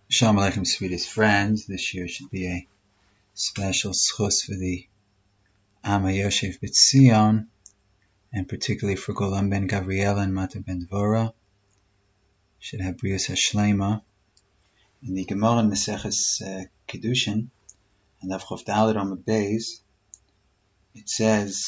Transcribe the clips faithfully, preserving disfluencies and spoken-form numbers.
Shalom Aleichem, sweetest friends. This year should be a special schus for the Am HaYoshev B'Tzion, and particularly for Golan ben Gavriel and Mata ben Dvora. Should have Brius HaShlema. In the Gemara in Maseches uh, Kedushin, and Av Chof Dalet on the Beis, it says,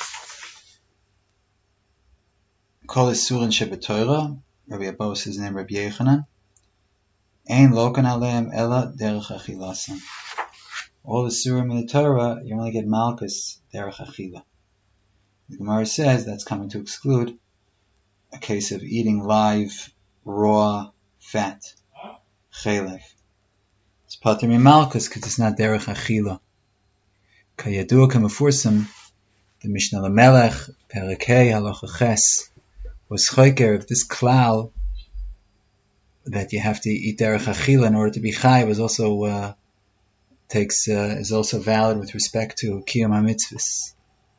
Kol Isurin Shebetoira, Rabbi Abba says his name Rabbi Yechanan, Ein Lokan Aleim Ela Derech Achilasan. All the Surim in the Torah, you only get Malchus Derech Achila. The Gemara says that's coming to exclude a case of eating live, raw fat, chelek. It's Pater min Malchus because it's not Derech Achila. Kayadua Kamafursim, the Mishnah Lamelech, Perekei Halacha Ches, was choker of this klal that you have to eat Derech Achila in order to be Chai was also uh, takes uh, is also valid with respect to Kiyum HaMitzvahs.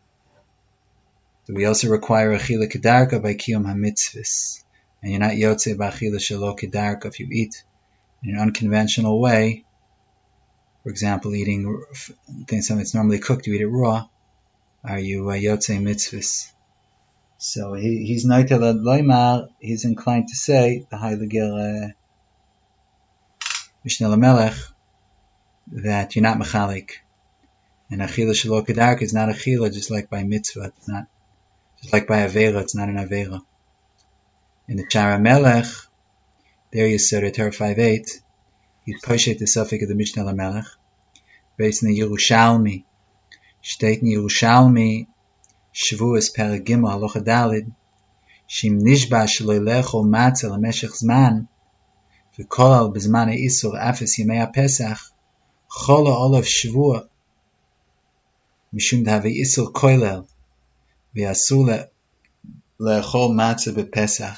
So we also require Achila Kedarka by Kiyum HaMitzvahs. And you're not Yotze B'Achila Shelo Kedarka if you eat in an unconventional way. For example, eating something that's normally cooked, you eat it raw. Are you uh, Yotze Mitzvahs? So he, he's Noitel Loimar, he's inclined to say, the Heilige uh, Mishnah Lamelech, that you're not mechalik, and achila shelo kedarka is not achila, just like by mitzvah, it's not, just like by avera, it's not an avera. In the Shara Melech, there you said at Torah five eight, he's poshet the suffix of the Mishnah Lamelech, based on the Yerushalmi, state in Yerushalmi, Shavuos Perek Gimel Halacha Daled, shim nishba shelo lechol matzah lemeshech zman, v'kol al b'zman ha'isur afes yemei ha'pesach, Chola olav shvua mishum d'have isur koilel v'asur le'echol matzah b'pesach.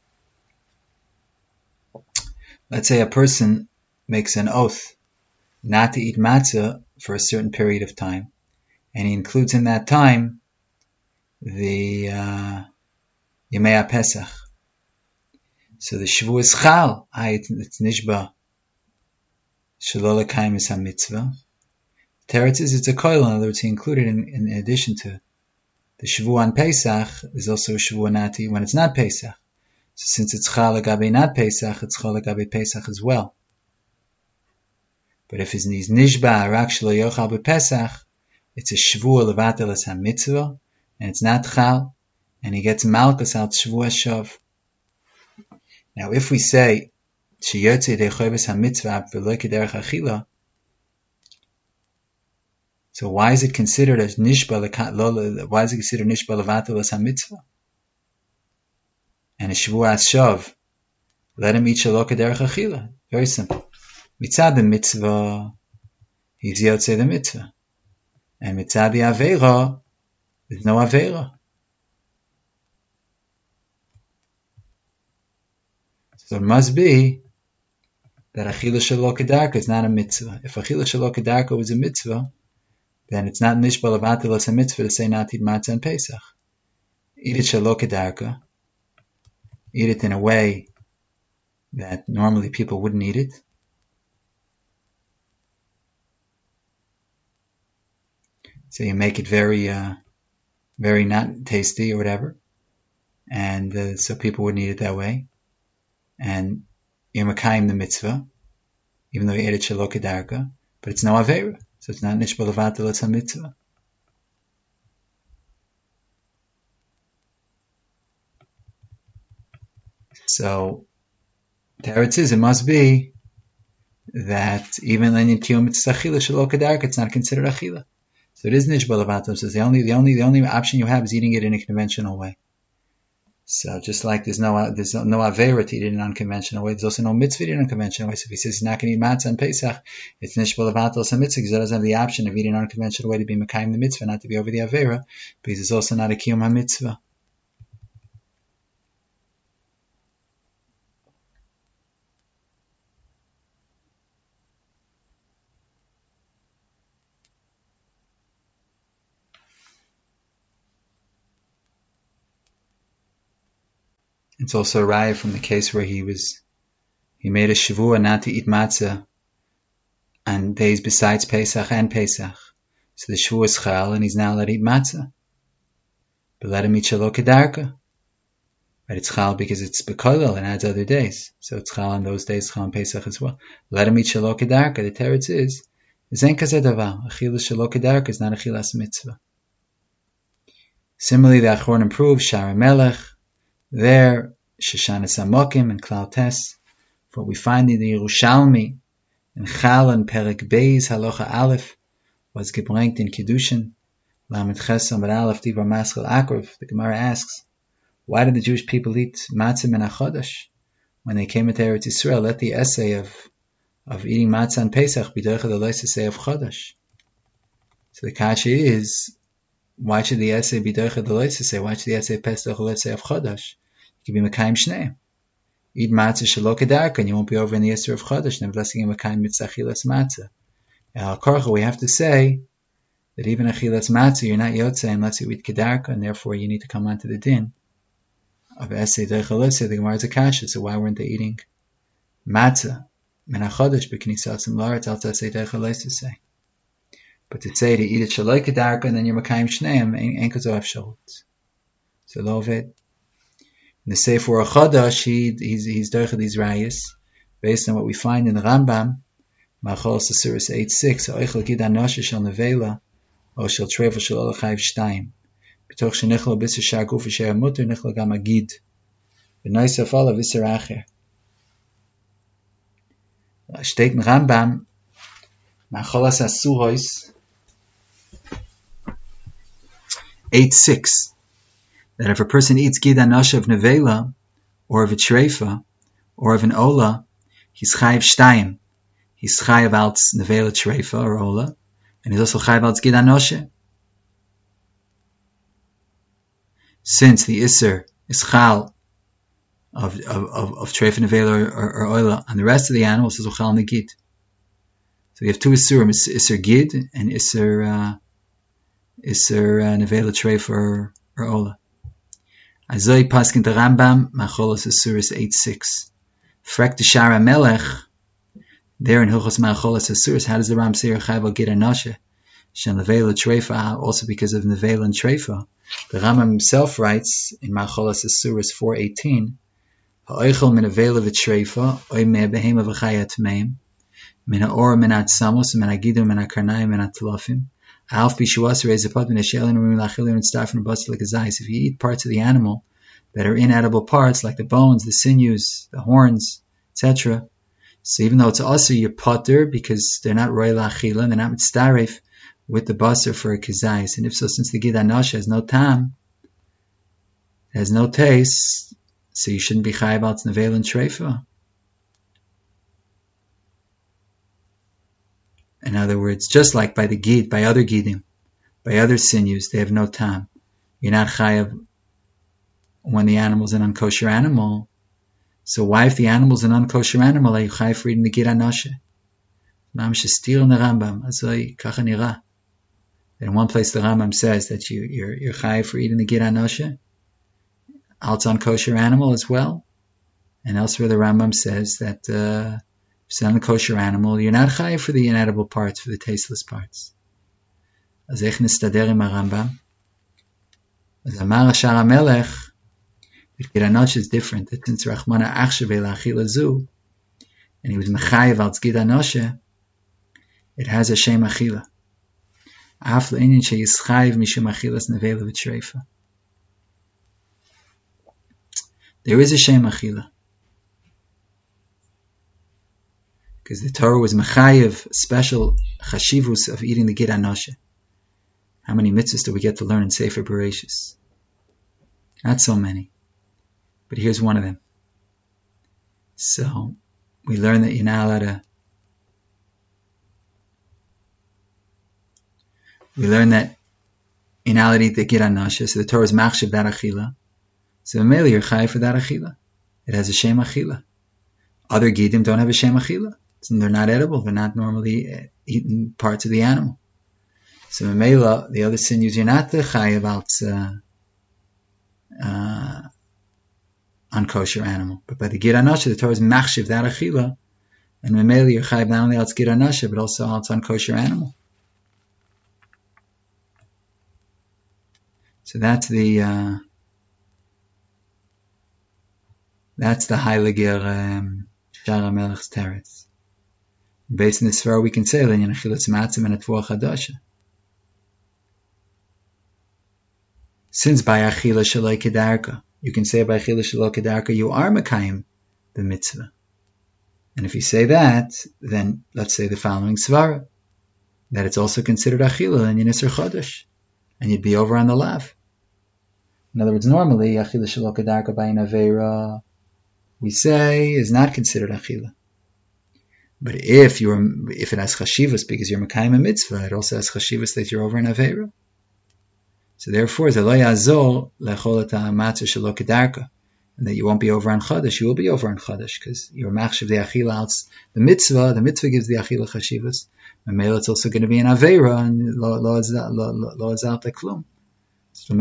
Let's say a person makes an oath not to eat matzah for a certain period of time, and he includes in that time the uh, Yemei HaPesach. So the shvu is chal, it's nishba shelo lekayim is ha-mitzvah. Teretz is it's a koil, in other words, he included in, in addition to the Shavuot on Pesach, is also a Shavuot not to eat when it's not Pesach. So since it's Chal Agabe not Pesach, it's Chal Agabe Pesach as well. But if it's Nishba Rak Shelo Yochal BePesach, it's a Shavuot Levatel Es HaMitzvah, and it's not Chal, and he gets Malchus out Shavuot Shav. Now if we say Sheyotze Dechoybes HaMitzvah V'lo Kederech Achila, so why is it considered as nishba? Why is it considered nishba levatel as hamitzvah? And a shvuas shav, let him eat shelo kederech achila. Very simple. Mitzad the mitzvah, he's yotze the mitzvah, and mitzad the aveira, there's no aveira. So it must be that achila shelo kedarka is not a mitzvah. If achila shelo kedarka was a mitzvah, then it's not nishba levatel as a mitzvah to say not to eat matzah and Pesach. Eat it shelo kedarka. Eat it in a way that normally people wouldn't eat it. So you make it very, uh, very not tasty or whatever, and uh, so people wouldn't eat it that way. And you're mekayim the mitzvah, even though you ate it shelo kedarka, but it's no aveira. So it's not nishba levatel as ha-mitzvah. So, teretz is, it must be that even in kiyum mitzvah achila shelo kedarka, it's not considered achila. So it is nishba levatel. So the only, the only, the only option you have is eating it in a conventional way. So just like there's no, there's no aveira to eat it in an unconventional way, there's also no mitzvah to eat it in an unconventional way. So if he says he's not going to eat matzah and Pesach, it's nishba levatel as ha-mitzvah because he doesn't have the option of eating in an unconventional way to be mekayim the mitzvah, not to be over the aveira, because it's also not a kiyum ha-mitzvah. It's also a raya from the case where he was he made a shavua not to eat matzah on days besides Pesach and Pesach. So the shavua is chal, and he's now allowed to eat matzah. But let him eat shelo kedarka. But it's chal because it's bekodel and adds other days. So it's chal on those days, chal on Pesach as well. Let him eat shelo kedarka. The teretz is, zen kazeh davar. Achilas shelo kedarka is not achilas mitzvah. Similarly, the Achron improves, Shara Melech, there, Shoshana Samokim and Klal Tes. For what we find in the Yerushalmi, in Chal and Perek Beis, Halacha Aleph, was gebringt in Kiddushin, Lamed Ches Amar Aleph, Divar Maschel Akrov. The Gemara asks, why did the Jewish people eat matzah min HaChodesh? When they came into Eretz Yisrael, let the essay of, of eating matzah on Pesach be derech the lois essay of Chodesh. So the kasha is, why should the essay be derech the lois essay? Why should the essay Pesach the essay of Chodesh? It could be Mekayim Shneim. Eat matzah shelo kedarka, and you won't be over in the essay of Chodesh, nevertheless you Mekayim mitzvah achilas matzah. Al Korcha, we have to say that even achilas matzah, you're not yotze unless you eat kedarka, and therefore you need to come onto the din of essay derech the lois. The Gemara is a kasha, so why weren't they eating matzah min HaChodesh b'knisas l'Aretz al tasei derech the lois to say? But to say to eat it shelo kedarka and then you're Mekayim Shneim ain't kazo efshalot. So lo oved. In the Sefer a Chodesh, he, he's he's derech these rayas based on what we find in the Rambam, Macholos Asuros eight six. Oichel gid anoshe shel nevela o shel trevel shel olachayiv shtayim. B'toch shenichlo b'isser shar guf v'sher mutter nichlo gam agid. V'noisef olav v'isser acher. Steht in Rambam, Macholos Asuros eight six. That if a person eats gid anoshe of nevela, or of a treifa, or of an ola, he's chayiv shtayim. He's chayiv out nevela treifa or ola, and he's also chayiv out gid anoshe. Since the isser is chal of of of, of treifa, nevela, or, or, or ola on the rest of the animals, is chal negid. So we have two issurim: isser gid and isser uh, isser uh, nevela treifa or, or ola. Azoi paskin the Rambam, Macholos Asuros eight six. Frek the Shara Melech, there in Hilchos Macholos Asuros, how does the Ram say Chayav al Gid Anoshe? Shen Nevela Treifa, also because of Nevela and Treifa. The Rambam himself writes in Macholos Asuros four eighteen, Ha'oichel min Nevela v'Treifa, oi me behema v'chayat meim, min ha'or min ha'tzamos, min ha'gidu, min ha'karnayim, min ha'tlofim. If you eat parts of the animal that are inedible parts, like the bones, the sinews, the horns, et cetera, so even though it's also your potter because they're not roy la'achila, they're not mitzdaref with the basar for a kizayis. And if so, since the gid anoshe has no tam, has no taste, so you shouldn't be chayav al nevela and treifa. In other words, just like by the gid, by other gidim, by other sinews, they have no tam. You're not chayav when the animal's an unkosher animal. So why, if the animal's an unkosher animal, are you chayav for eating the gid anoshe? Mamish stir in the Rambam, azoi kacha nira. In one place the Rambam says that you, you're, you're chayav for eating the gid anoshe. It's unkosher animal as well. And elsewhere the Rambam says that uh, if it's an unkosher animal, you're not chayav for the inedible parts, for the tasteless parts. As ech nistader im Rambam. As Amar Ashar HaMelech, the gid anoshe is different. That since Rachmana achshavei la'achila zu, and he was mechayev al gid anoshe, it has a shem achila. Af le'inyan she'yischayev mishum achilas nevela v'treifa. There is a shem achila. Because the Torah was mechayev special chashivus of eating the gid anoshe. How many mitzvahs do we get to learn in Sefer Bereshis? Not so many. But here's one of them. So, we learn that you're not allowed to... We learn that you're not allowed to eat the gid anoshe, so the Torah is machshav that achila. So, mainly you're chayav for that achila. It has a shem achila. Other gidim don't have a shem achila. So they're not edible. They're not normally eaten parts of the animal. So Mamela, the other sinews, you're not the chayav out uh, uh, unkosher animal. But by the Gid Anasha, the Torah is machshiv that achila, and Memele you're chayiv not only al Gid Anasha, but also al unkosher animal. So that's the uh, that's the Heilige um, Shara Melech's teretz. Based on this svara, we can say l'inyan achilas matzim and a tvuah chadasha. Since by achila shaloi kedarka, you can say by achila shaloi kedarka, you are mekayim the mitzvah. And if you say that, then let's say the following svara, that it's also considered achila and yinisr chodesh, and you'd be over on the lav. In other words, normally achila shaloi kedarka by an aveira, we say is not considered achila. But if you if it has chashivas because you're mekayim a mitzvah, it also has chashivas that you're over an aveira. So therefore, zelo yazor lechol et ha'matzah shelo kedarka, and that you won't be over on Chodesh, you will be over on Chodesh, because you're machshav the achila, the mitzvah, the mitzvah gives the achila chashivas, and maybe it's also going to be an aveira, and lo azal teklum. So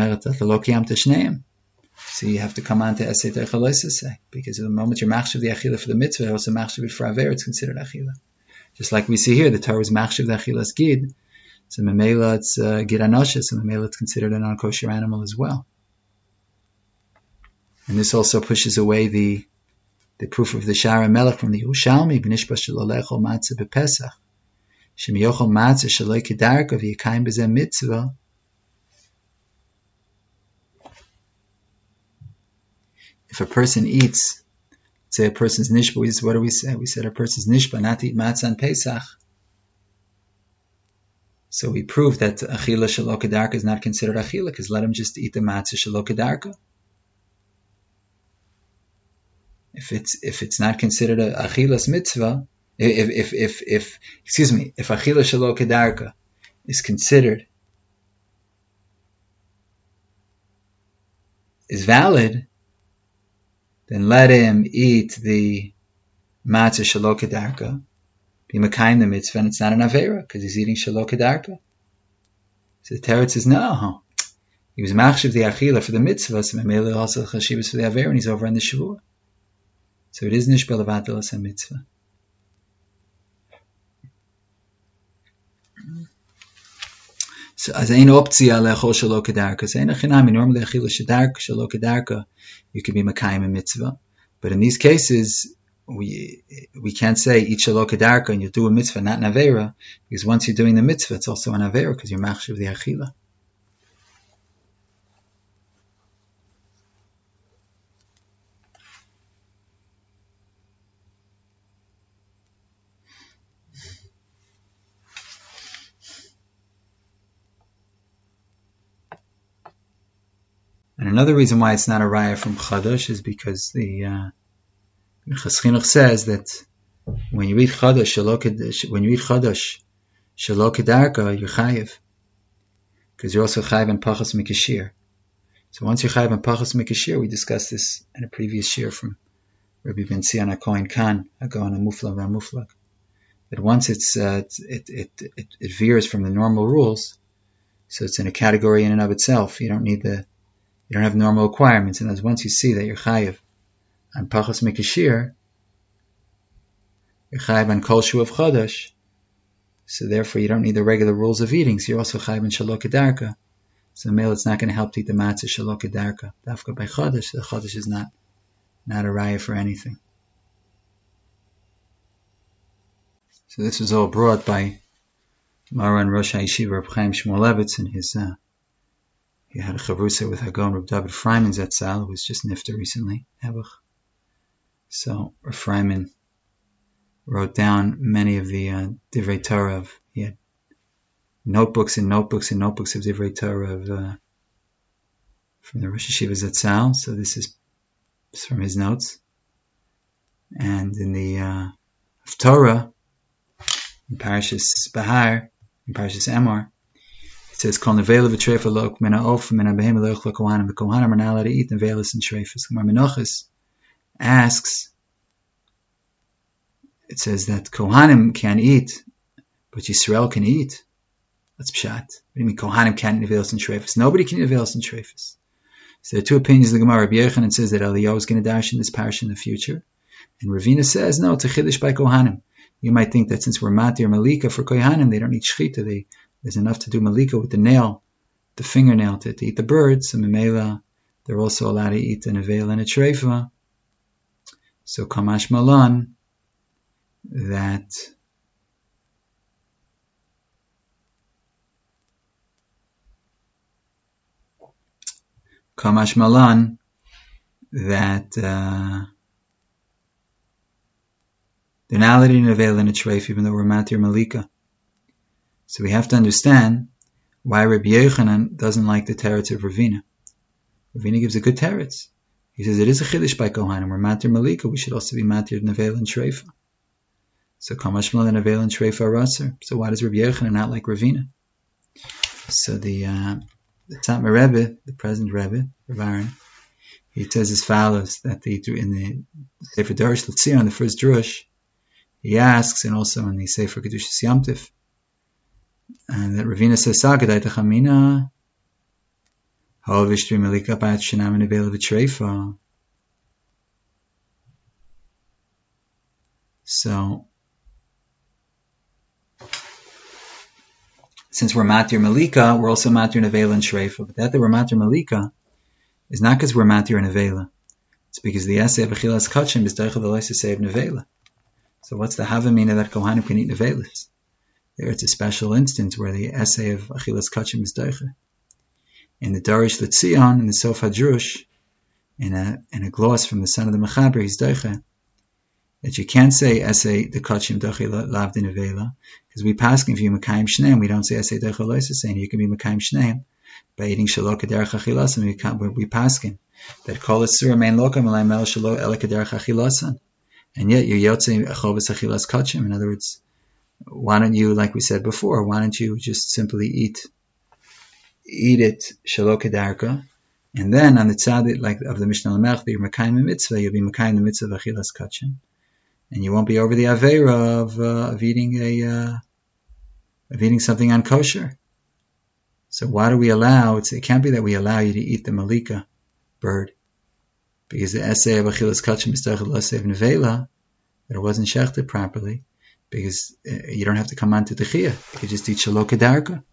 you have to come on to esay terchalosasay, because at the moment you're machshav the achila for the mitzvah, also machshav it for aveira, it's considered achila. Just like we see here, the Torah is machshav the achilas gid, so memela it's uh, gid anoshes, so memela it's considered a non-kosher animal as well. And this also pushes away the the proof of the Shara Melech from the Yerushalmi, b'nishba shelo lechol matzah b'Pesach, shemiyochol matzah shelo kedarka v'yekayim b'zeh mitzvah. If a person eats, say a person's nishba, what do we say? We said a person's nishba not to eat matzah on Pesach. So we proved that achila shelo kedarka is not considered achila, because let him just eat the matzah shelo kedarka. If it's if it's not considered a achilas mitzvah, if if if if excuse me, if achila shelo kedarka is considered is valid, then let him eat the matzah shelo kedarka, be mekayim the mitzvah, and it's not an aveira because he's eating shelo kedarka. So the teretz says no, he was machshav the achila for the mitzvah, so memele also chashivas for the aveira, and he's over on the shavua. So it is nishba levatelas a mitzvah. So as ein optzia lechol shelo kedarka, so ein achinami, normally achila shelo kedarka, you can be mekayim a mitzvah. But in these cases, we we can't say eat shelo kedarka and you do a mitzvah, not an aveira, because once you're doing the mitzvah, it's also an aveira because you're machshav the achila. And another reason why it's not a raya from Chadash is because the uh, Chas Chinuch says that when you eat Chadash, when you eat Chadash, shelo kedarka, you're chayiv, because you're also chayiv in pachas mikashir. So once you're chayiv in pachas mikashir, we discussed this in a previous shir from Rabbi Ben Zion HaKohen Khan, Hagon HaMuflag HaMuflag, that once it's uh, it, it it it veers from the normal rules, so it's in a category in and of itself. You don't need the You don't have normal requirements, and as once you see that you're chayiv on pachas mikashir, you're chayiv on kol shu of chodesh, so therefore you don't need the regular rules of eating, so you're also chayiv on shelo kedarka. So the male, it's not going to help to eat the matzah shelo kedarka. Dafka by chodesh, the chodesh is not, not a raya for anything. So this was all brought by Maran Rosh HaYeshiva Reb Chaim Shmulevitz in his uh, he had a chavrusa with Hagon Reb David Freiman Zatzal, who was just nifter recently, Ebuch. So Reb Freiman wrote down many of the uh, Divrei Torah. Of, he had notebooks and notebooks and notebooks of Divrei Torah of, uh, from the Rosh Hashiva Zatzal. So this is from his notes. And in the uh, of Torah, in Parashas Bahar, in Parashas Emor, it says, "Kol nevela v'treifa lo mina of mina behem lo yochlo kohanim. The kohanim are not allowed to eat nevelas and treifas." Gemara Menachos asks, it says that kohanim can eat, but Yisrael can eat. That's pshat. What do you mean kohanim can't eat nevelas and treifas? Nobody can eat nevelas and treifas. So there are two opinions in the Gemara. Rabbi Yochanan says that Eliyahu is going to dash in this parish in the future. And Ravina says, no, it's a chiddush by Kohanim. You might think that since we're matir malika for Kohanim, they don't need shchita. They, there's enough to do malika with the nail, the fingernail to, to eat the bird. So Memela, they're also allowed to eat an avela and a treifa. So Kamash Malan, that Kamash Malan, that uh, they're not allowed in avela and a treif, even though we're matir malika. So we have to understand why Rabbi Yochanan doesn't like the teretz of Ravina. Ravina gives a good teretz. He says it is a chiddush by Kohanim. We're matir malika. We should also be matir avela and treifa. So Kamash Malan and avela and treifa are aser. So why does Rabbi Yochanan not like Ravina? So the uh, the Satmar Rebbe, the present Rebbe, Rav Aaron, he says as follows, that the, in the Sefer Darish L'Tzion, the first drush, he asks, and also in the Sefer Kedushas Yom Tif, and that Ravina says, Sagadai Tachamina, Ha'ovishri Melika Bat Shanam and Avela V'Treifa. So, since we're matir malika, we're also matir in avela and shreifa. But that that we're matir malika is not because we're matir in avela. It's because the essay of achilas kachim is deichel v'lois essay of nevela. So what's the havamina that kohanim can eat nevelas? There it's a special instance where the essay of achilas kachim is deichel. In the Darish L'Tzion, in the Sof HaDrush, in a in a gloss from the son of the Mechaber, he's deichel, that you can't say essay the kachim deichel lav de nevela, because we pass if you mekayim shneim, we don't say essay deichel lois saying you can be mekayim shneim by eating shalok kederach achilasan. We can't, we paskin that kol asura mein lokam elay mel shalok ele kederach achilasan, and yet you're yotzei achovas achilas kachim. In other words, why don't you, like we said before, why don't you just simply eat eat it shalok kederach, and then on the tzaddik like of the Mishnah Lamech, you're mekayim the mitzvah, you'll be mekayim the mitzvah of achilas kachim. And you won't be over the aveira of, uh, of eating a uh, of eating something unkosher. So why do we allow? It's, it can't be that we allow you to eat the malika bird, because the essay of achilas kachim is deichel l'aseh of nevela, that it wasn't shechted properly, because uh, you don't have to come on to techiyah. You could just eat shalok kedarka.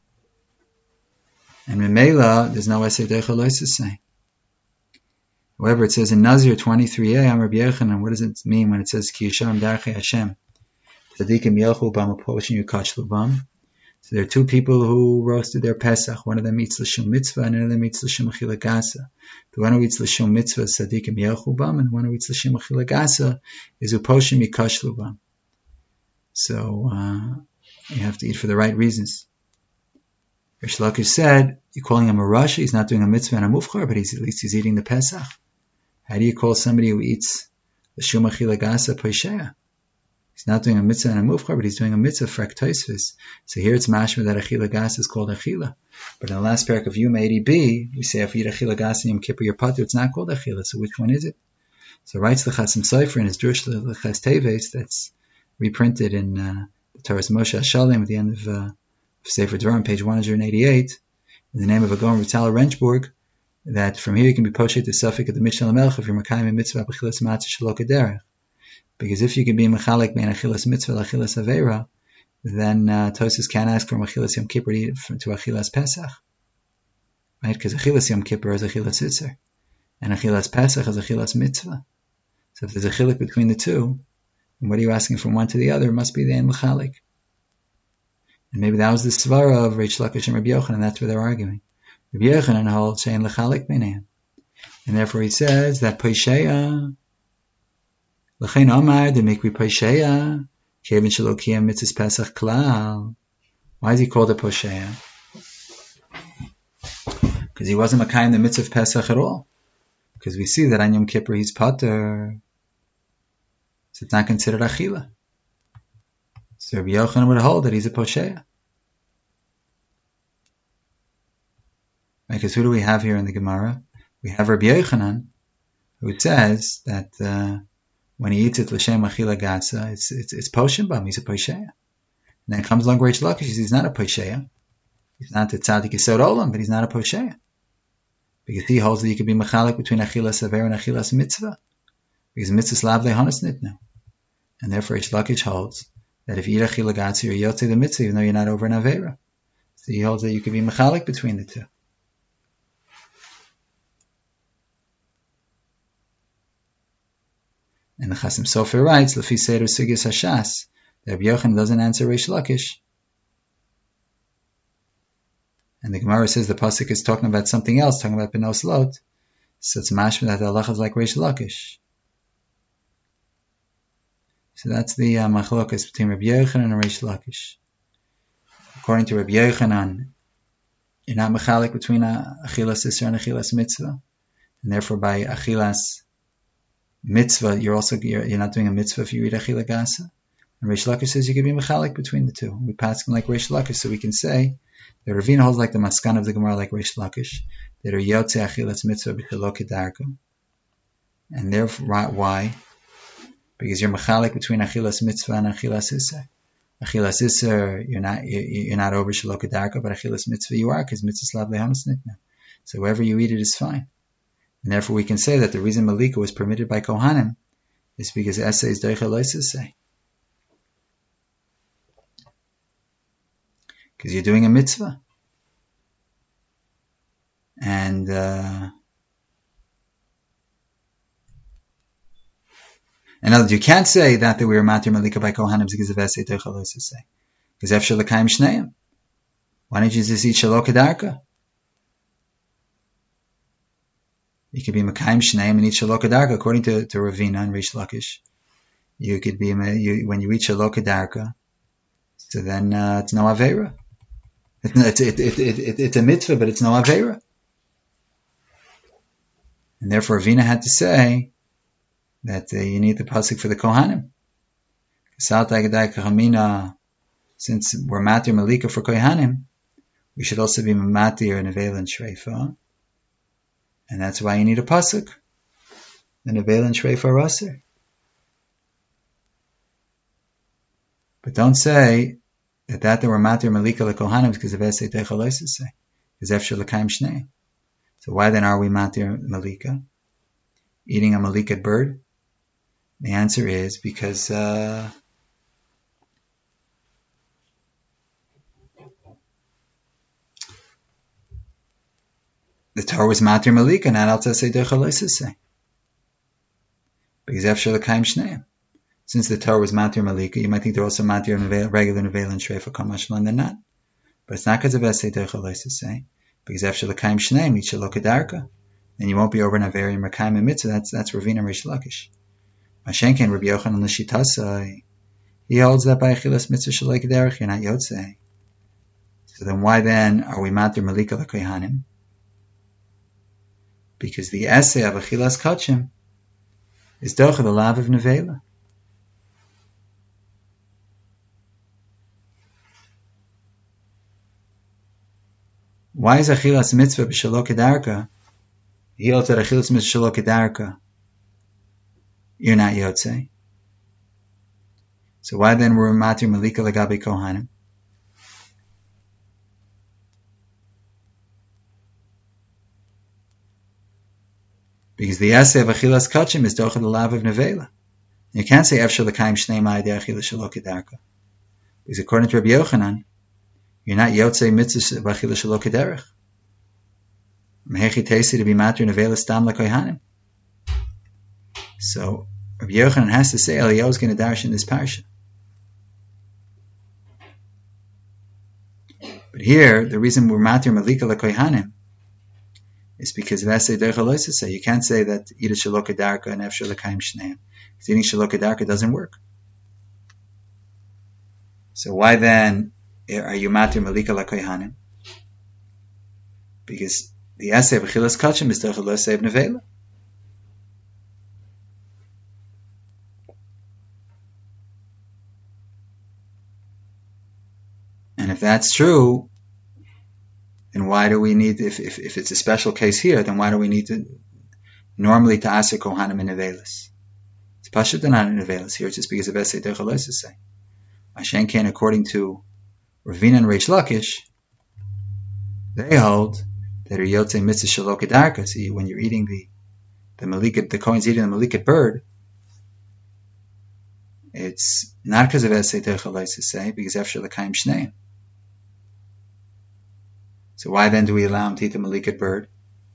And memela, there's no essay deichel l'aseh saying. However, it says in Nazir twenty-three a, I'm Rabbi Yochanan, what does it mean when it says Ki Yisharim Darchei Hashem? Tzadikim Yelchu Bam U'Poshin Yukachlu Bam. So there are two people who roasted their Pesach. One of them eats l'shum mitzvah, and another them eats l'shum achila gasa. The one who eats l'shum mitzvah is Tzadikim Yelchu Bam, and the one who eats l'shum achila gasa is U'Poshin Yukachlu Bam. So uh, you have to eat for the right reasons. Rish Lakish said, you're calling him a rasha, he's not doing a mitzvah and a mufchar, but he's, at least he's eating the Pesach. How do you call somebody who eats the shum achila gasa poisheya? He's not doing a mitzvah and a mufchar, but he's doing a mitzvah for ektoisvis. So here it's mashma that achila gasa is called achila. But in the last parak of Yom eighty b, we say if you eat achila gasa and Yom Kippur your patur, it's not called achila. So which one is it? So writes the Chasim Sofer in his Drush L'Ches Teves, that's reprinted in uh, the Torah's Moshe Hashalim at the end of uh, Sefer Dvarim, page one hundred eighty-eight, in the name of a Gaon Vital Renchburg, that from here you can be poshet the suffix of the Mishnah Lamelech if you're Makayim in mitzvah b'chilas matzah shalok kederach. Because if you can be mechalik bein achilas mitzvah l'achilas aveira, then uh, Tosfos can't ask from achilas Yom Kippur to, to achilas Pesach, right? Because achilas Yom Kippur is achilas itzer, and achilas Pesach is achilas mitzvah. So if there's a chilik between the two, then what are you asking from one to the other? It must be the ein l'chalik. And maybe that was the svara of Reish Lakish and Rabbi Yochanan, and that's where they're arguing. Rabbi Yochanan holds she'ein l'chalik b'neihem, and therefore he says that poisheya l'chein omar demikri poisheya kevin shelo kiyam mitzvahs pesach klal. Why is he called a poisheya? Because he wasn't makayim the mitzvah of Pesach at all. Because we see that on Yom Kippur he's pater, so it's not considered achila. So Rabbi Yochanan would hold that he's a posheya. Because who do we have here in the Gemara? We have Rabbi Yochanan, who says that uh, when he eats it l'shem achila gasa, it's it's it's poshim bam. He's a posheya. And then comes along Reish Lakish. He's not a posheya. He's not a tzaddik yisod olam, but he's not a posheya. Because he holds that you can be mechalik between achilas aver and achilas mitzvah. Because mitzvahs lav lehanas nitnu. And therefore Reish Lakish holds that if you eat achila gatzi, you're yotze the mitzvah, even though you're not over an avera. So he holds that you can be mechalik between the two. And the Chasim Sofer writes, Lefi Seder Sigis Hashas, that Rabbi Yochanan doesn't answer Reish Lakish. And the Gemara says the pasuk is talking about something else, talking about Benos Lot. So it's mashma that the halacha is like Reish Lakish. So that's the uh, machlokas between Rabbi Yochanan and Reish Lakish. According to Rabbi Yochanan, you're not mechalik between uh, achilas isser and achilas mitzvah, and therefore by achilas mitzvah, you're also you're, you're not doing a mitzvah if you eat achila gasa. And Reish Lakish says you can be mechalik between the two. We pass him like Reish Lakish, so we can say that Ravina holds like the maskan of the Gemara like Reish Lakish, that are yotze achilas mitzvah b'chilo kedarka, and therefore why? Because you're mechalik between achilas mitzvah and achilas isser. Achilas isser, you're not you're not over shelo kedarka, but achilas mitzvah you are, because mitzvah slav lehamas nitna. So wherever you eat it is fine. And therefore we can say that the reason Malika was permitted by Kohanim is because Esa is Deicha Loisesei. Because you're doing a mitzvah. And uh, in other words, you can't say that, that we were Matir Malika by Kohanim because of Esa Deicha Loisesei. Because Efshel L'Kaim Shneim. Why don't you just eat Shelo Kedarka? You could be Mekayim Shneim and eat Shelo Kedarka, according to, to Ravina and Reish Lakish. You could be, you, when you eat Shelo Kedarka, so then uh, it's no Aveira. It's, it, it, it, it, it's a mitzvah, but it's no Aveira. And therefore Ravina had to say that uh, you need the pasuk for the Kohanim. Since we're Matir Malika for Kohanim, we should also be Matir and Nevel and Shreifa. And that's why you need a pasuk. The Nevel and Shreifa are Aser. But don't say that that they were Matir Malika L'Kohanim because of Esei Teicha Loisesei. Because Efshel L'Kaim Shnei. So why then are we Matir Malika? Eating a Malikat bird? The answer is because uh, the Torah was Matir Malika, not Al Tasei Deicha Loisesei. Because Efshel L'Kaim Shnei. Since the Torah was Matir Malika, you might think they're also Matir regular Nevel and Shreifa Kamashal, and they're not. But it's not because of Esei Deicha Loisesei. Because Efshel L'Kaim Shnei, eat Shelo Kedarka. And you won't be over an Averi and Merkayim and Mitzvah. That's, that's Ravina and Reish Lakish. Mashenken, Rabbi Yochanan L'Shitasai. He holds that by Achilas Mitzvah Shelo Kedarka, you're not Yotzei. So then why then are we Matir Malika L'Kohanim? Because the essay of Achilas Kachim is Docha the Lav of Nevela. Why is Achilas Mitzvah b'Shelo Kedarka? He holds that Achilas Mitzvah Shelo Kedarka, you're not Yotzei. So why then were Matir Malika L'Gabi Kohanim? Because the essay of Achilas Kachim is Docha the Lav of Nevela. You can't say Efshel L'Kaim Shnei Ma'adei Achilas Shelo Kedarka. Because according to Rabbi Yochanan, you're not Yotzei Mitzvah B'Achilas Shelo Kederech. Mehechi Teisi to be Matir Nevela Stam L'Kohanim. So Rabbi Yochanan has to say Eliyahu is going to darshan this parsha. But here, the reason we're Matir Malika L'Kohanim is because of Esei Deicha Loisesei. You can't say that eat a Shelo Kedarka and Efshel L'Kaim Shneim. Because eating Shelo Kedarka doesn't work. So why then are you Matir Malika L'Kohanim? Because the essay of Achilas Kachim is Deicha Loisesei of Nevela. And if that's true, then why do we need, if, if, if it's a special case here, then why do we need to, normally to ask Kohanim in Nevelis? It's Pashut not in Nevelis. Here it's just because of Esei Deicha Loisesei. Mashen Ken, according to Ravina and Reish Lakish, they hold that are Yotze Mitzvah Shelo Kedarka. So you, when you're eating the the Malikat, the Kohen's eating the Malikat bird, it's not because of Esei Derech say, because after the Kaim Shneim. So why then do we allow him to eat the Malikat bird?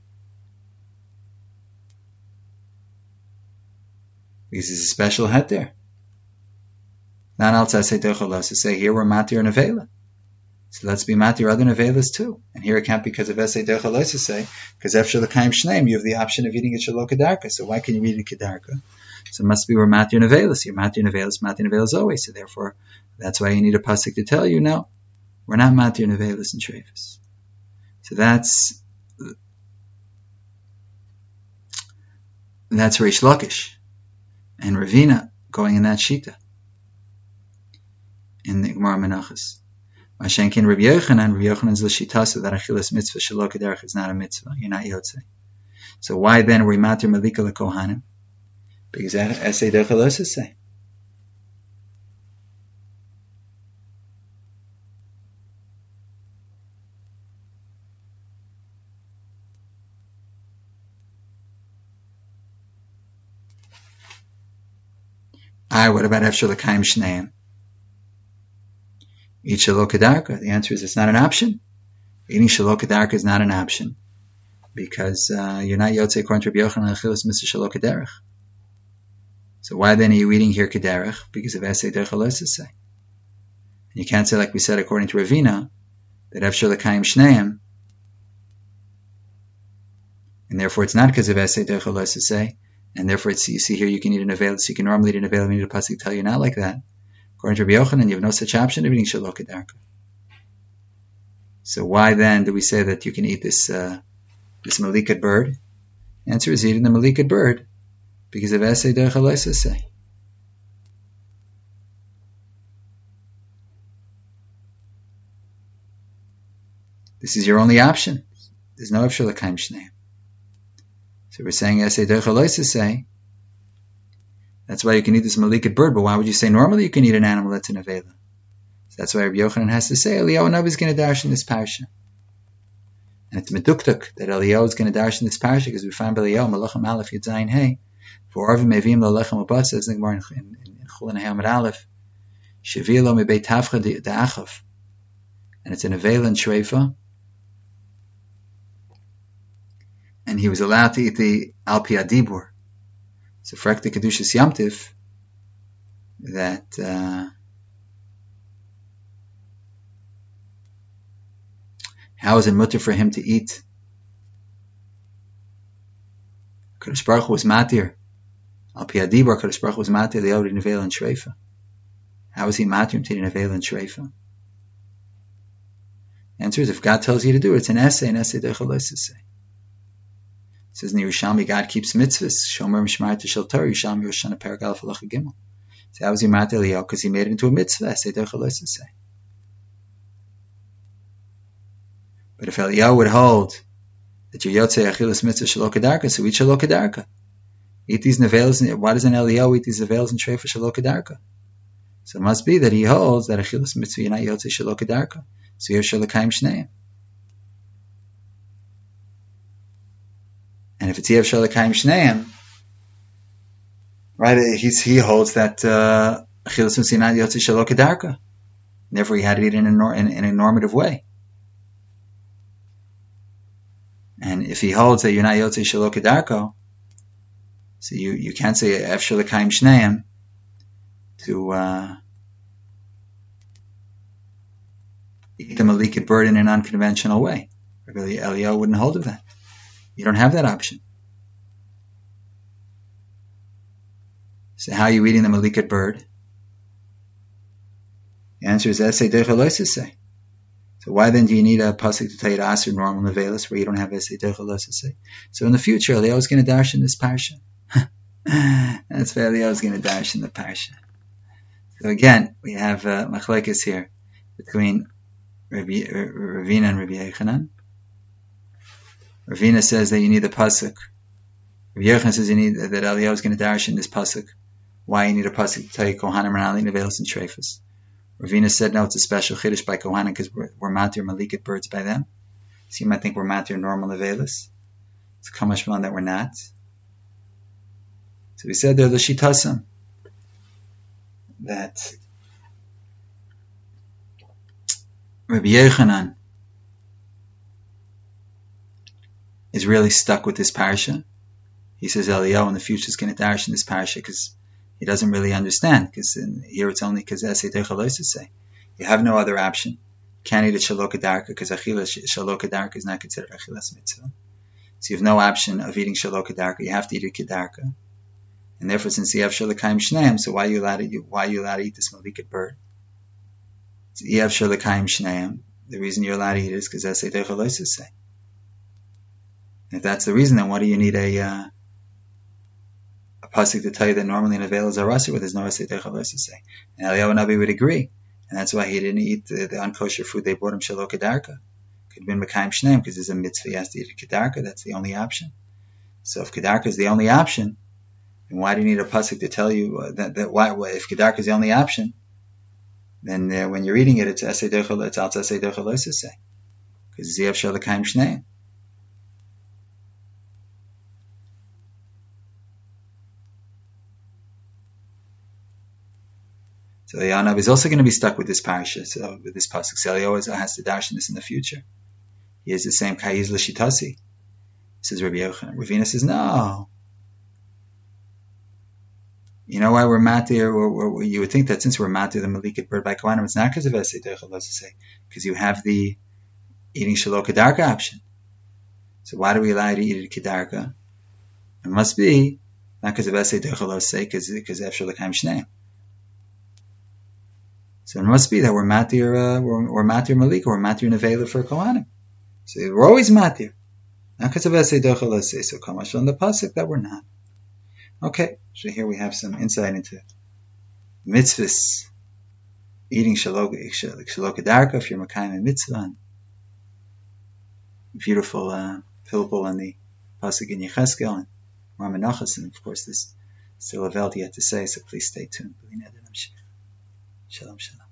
Because it's a special head there. Not else Esei Derech say, here we're Matir and Avela. So let's be Matir other Nevelas too. And here it can't be because of Esei Derech say, because after the Kaim Shneim, you have the option of eating it Shelo Kedarka. So why can you eat it Kedarka? So it must be we're Matir Nevelas. You're Matir Nevelas, Matir Nevelas always. So therefore, that's why you need a pasuk to tell you, no, we're not Matir Nevelas and Treifas. So that's that's Reish Lakish and Ravina going in that shita in the Gemara Menachos. Mashenkin Rabbi Yochanan, Rabbi Yochanan's l'shita, so that achilas mitzvah shelo kederach is not a mitzvah. You're not yotze. So why then were we matir malika lekohanim? Because Esei Derech Elosa say. Alright, what about Efshel L'Kaim Shneim? Eat Shelo Kedarka. The answer is it's not an option. Eating Shelo Kedarka is not an option because uh, you're not Yotzei according to Rabbi Yochanan Achilas Mitzvah Shelo Kederach. So why then are you eating here Kederach? Because of Esei Derech Elosa say. And you can't say like we said according to Ravina that Efshel L'Kaim Shneim, and therefore it's not because of Esei Derech Elosa say, and therefore it's, you see here you can eat an Aveil, so you can normally eat an Aveil, and you need a pasuk tell you not like that. According to Rabbi Yochanan, you have no such option of eating Shelo Kedarka. So why then do we say that you can eat this uh, this Malikat bird? The answer is eating the Malikat bird because of Esei Derech Elosa say. This is your only option. There's no Efshel L'Kaim Shneim. So we're saying Esei Derech Elosa say. That's why you can eat this Malikat bird, but why would you say normally you can eat an animal that's an Avela? So that's why Rabbi Yochanan has to say Eliyahu Navi is going to darshan this parsha. And it's meduktuk that Eliyahu is going to darshan this parsha because we find Eliyahu Malachim Aleph Yitzayin Hey for Arvim Mevim Lalechem Ubat says in in Chulin Hamad Aleph Shavilo Mebeit Tavcha Da'achav, and it's an Avela and Shreifa, and he was allowed to eat the Al Pi Adibur. So for the Kedushas Yamtiv, that uh, how is it mutter for him to eat? Kadosh Baruch Hu was matir. Al Pi Adibur, Kadosh Baruch Hu was matir the Yod Nevel and Shreifa. How is he matir to eat Nevel and Shreifa? The answer is if God tells you to do it, it's an essay, an essay Derech Elosa say. It says in the Yerushalmi, God keeps mitzvahs. Shomer Mishmar Tishel Torah. Yerushalmi Rosh Hashanah Perek Aleph Halacha Gimel. So how was he Mat Eliyahu? Because he made it into a mitzvah. Esei Derech Elosa say. But if Eliyahu would hold that you're Yotzei Achilas Mitzvah Shelo Kedarka, so eat Shelo Kedarka. Eat these neveils. Why doesn't Eliyahu eat these neveils and treifa Shelo Kedarka? So it must be that he holds that Achilas Mitzvah you're not Yotzei Shelo Kedarka. So you're Shelo Kaim Shneim. And if it's Yev Shel L'Kaim Shneim, right, he's, he holds that Achilas Mitzvah not Yotzei Shelo Kedarka. Therefore, he had to eat in a, in, in a normative way. And if he holds that you're not Yotzei Shelo Kedarka, so you, you can't say Yev Shel L'Kaim Shneim to uh, eat the Malikat bird in an unconventional way. Really, Eliyahu wouldn't hold of that. You don't have that option. So how are you eating the Malikat bird? The answer is Esei Derech Elosa say. So why then do you need a pasuk to tell you to ask your normal nevelas where you don't have Esei Derech Elosa say? So in the future, Eliyahu is going to dash in this parsha. That's why Eliyahu is going to dash in the parsha. So again, we have uh, machlekes here between Rabbi, Ravina and Rabbi Yochanan. Ravina says that you need the pasuk. Rabbi Yochanan says you need that Eliyahu is going to dash in this pasuk. Why you need a pasuk to tell you Kohanim are not eating nevelos and treifas. Ravina said no, it's a special chiddush by Kohanim because we're, we're matir Malikat birds by them. So you might think we're matir normal nevelis. It's kamashman that we're not. So we said there the shitasam that Rabbi Yochanan is really stuck with this parsha. He says Eliyahu in the future is going to dash in this parsha because he doesn't really understand. Because here it's only because say you have no other option. You can't eat a shalok adarka because achilas shalok adarka is not considered achilas mitzvah. So you have no option of eating shalok adarka. You have to eat a kedarka, and therefore, since you have shalakayim shneim, so why are you allowed to? Why are you allowed to eat this malikat bird? So you have shalakayim shneim. The reason you're allowed to eat it is because that's say. If that's the reason, then what do you need a uh, a pasuk to tell you that normally an avail is a rasi where there's no asay say? And Eliyahu Navi would agree, and that's why he didn't eat the, the unkosher food they brought him shalok kedarka. Could have been mekayim shneim because there's a mitzvah he has to eat a kedarka. That's the only option. So if kedarka is the only option, then why do you need a pasuk to tell you uh, that, that why if kedarka is the only option? Then uh, when you're eating it, it's asay dechel, it's out asay dechel say because ziyav shalakayim shneim. So Eliyahu is also going to be stuck with this parasha, so with this pasuk. So Eliyahu has to dash in this in the future. He has the same kayiz l'shitasi. Says Rabbi Yochanan. Ravina says no. You know why we're matir? Or, or, you would think that since we're matir the malikat bird by kohanim, it's not because of esay dechel say, because you have the eating shalok kedarka option. So why do we allow you to eat it kedarka? It must be not because of esay dechel say, because because of shalakayim shneim. So it must be that we're matir, uh, we're, we're matir malik, or we're matir nevela for kohanim. So we're always matir, not because of esay dechel say. So kamash on the pasuk that we're not. Okay, so here we have some insight into mitzvahs, eating shalok kedarka if you're makayim and mitzvah. Beautiful uh, pilpul on the pasuk in Yecheskel and Ramanachas, and of course there's still a veld yet to say. So please stay tuned. Shalom, shalom.